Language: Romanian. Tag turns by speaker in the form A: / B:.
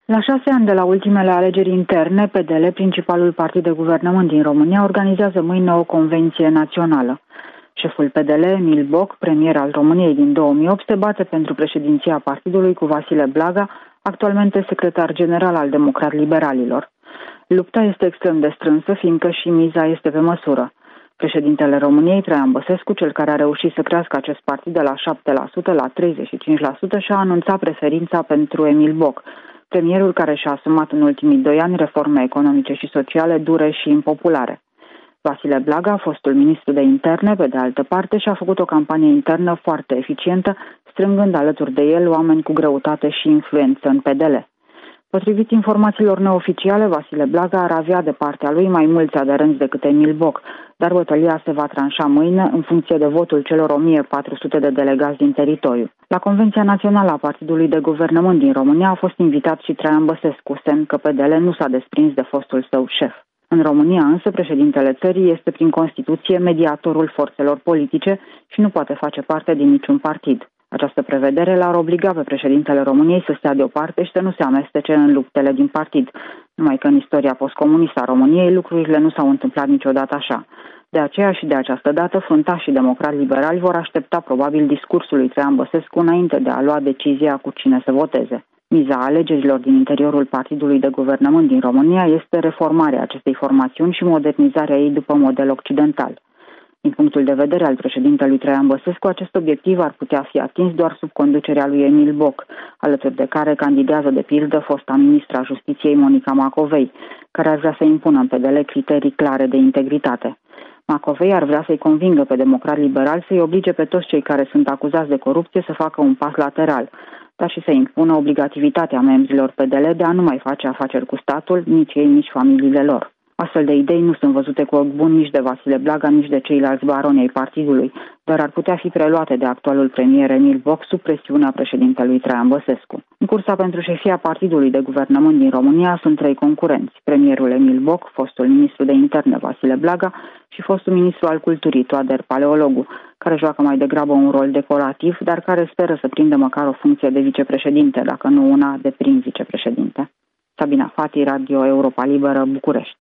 A: La 6 ani de la ultimele alegeri interne, PDL, principalul partid de guvernământ din România, organizează mâine o convenție națională. Șeful PDL, Emil Boc, premier al României din 2008, se bate pentru președinția partidului cu Vasile Blaga, actualmente secretar general al Democrat-Liberalilor. Lupta este extrem de strânsă, fiindcă și miza este pe măsură. Președintele României, Traian Băsescu, cel care a reușit să crească acest partid de la 7% la 35%, și-a anunțat preferința pentru Emil Boc, premierul care și-a asumat în ultimii 2 ani reforme economice și sociale dure și impopulare. Vasile Blaga, fostul ministru de interne, pe de altă parte, și-a făcut o campanie internă foarte eficientă, strângând alături de el oameni cu greutate și influență în PDL. Potrivit informațiilor neoficiale, Vasile Blaga ar avea de partea lui mai mulți aderenți decât Emil Boc, dar bătălia se va tranșa mâine în funcție de votul celor 1400 de delegați din teritoriu. La Convenția Națională a Partidului de Guvernământ din România a fost invitat și Traian Băsescu, semn că PDL nu s-a desprins de fostul său șef. În România însă, președintele țării este prin Constituție mediatorul forțelor politice și nu poate face parte din niciun partid. Această prevedere l-ar obliga pe președintele României să stea deoparte și să nu se amestece în luptele din partid. Numai că în istoria postcomunistă a României lucrurile nu s-au întâmplat niciodată așa. De aceea și de această dată, fruntașii democrat-liberali vor aștepta probabil discursul lui Traian Băsescu înainte de a lua decizia cu cine să voteze. Miza alegerilor din interiorul Partidului de Guvernământ din România este reformarea acestei formațiuni și modernizarea ei după model occidental. Din punctul de vedere al președintelui Traian Băsescu, acest obiectiv ar putea fi atins doar sub conducerea lui Emil Boc, alături de care candidează de pildă fosta ministra Justiției Monica Macovei, care ar vrea să impună în PDL criterii clare de integritate. Macovei ar vrea să-i convingă pe democrat-liberali să-i oblige pe toți cei care sunt acuzați de corupție să facă un pas lateral, dar și să impună obligativitatea membrilor PDL de a nu mai face afaceri cu statul, nici ei, nici familiile lor. Astfel de idei nu sunt văzute cu ochi buni nici de Vasile Blaga, nici de ceilalți baroni ai partidului, dar ar putea fi preluate de actualul premier Emil Boc sub presiunea președintelui Traian Băsescu. În cursa pentru șefia Partidului de Guvernământ din România sunt 3 concurenți: premierul Emil Boc, fostul ministru de interne Vasile Blaga și fostul ministru al culturii Toader Paleologu, care joacă mai degrabă un rol decorativ, dar care speră să prindă măcar o funcție de vicepreședinte, dacă nu una de prim vicepreședinte. Sabina Fati, Radio Europa Liberă, București.